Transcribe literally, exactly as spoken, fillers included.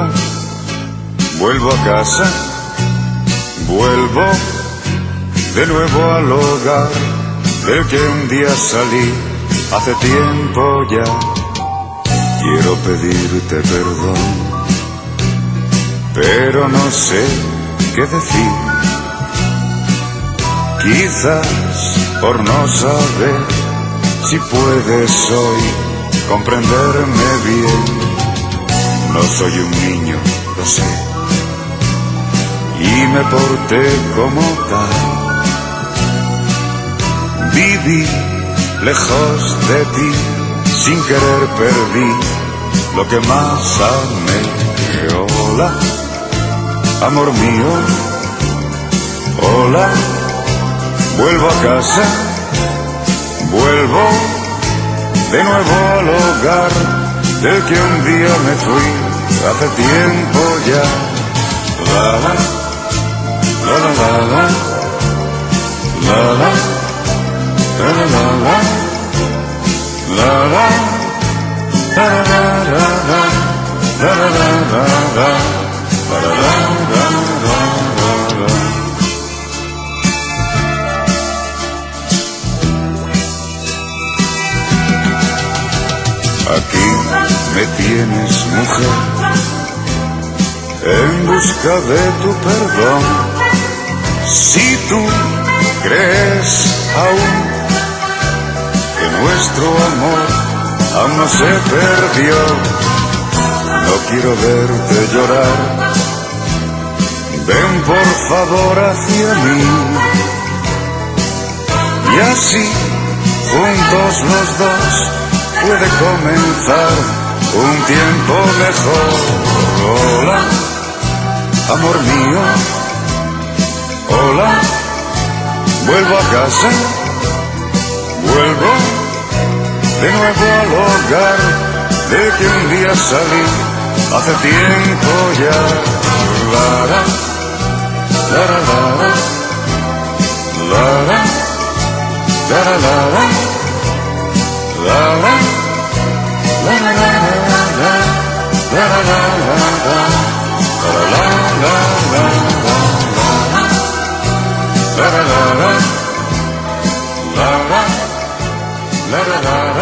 vuelvo a casa, vuelvo de nuevo al hogar del que un día salí hace tiempo ya. Quiero pedirte perdón, pero no sé qué decir. Quizás por no saber si puedes hoy comprenderme bien. No soy un niño, lo sé, y me porté como tal. Viví lejos de ti, sin querer perdí lo que más amé. Hola, amor mío, hola, vuelvo a casa, vuelvo de nuevo al hogar del que un día me fui hace tiempo ya. La la, la la la la, la la, la la la la, la la, la la la la, la la la la, la la la la. Aquí me tienes, mujer, en busca de tu perdón. Si tú crees aún que nuestro amor aún no se perdió, no quiero verte llorar. Ven por favor hacia mí, y así, juntos los dos, puede comenzar un tiempo mejor. Hola, amor mío, hola, vuelvo a casa, vuelvo de nuevo al hogar de que un día salí hace tiempo ya. La la, la la la, la la, la la la, la la, la la la la, la la la la, la la la la, la la la la, la la la la.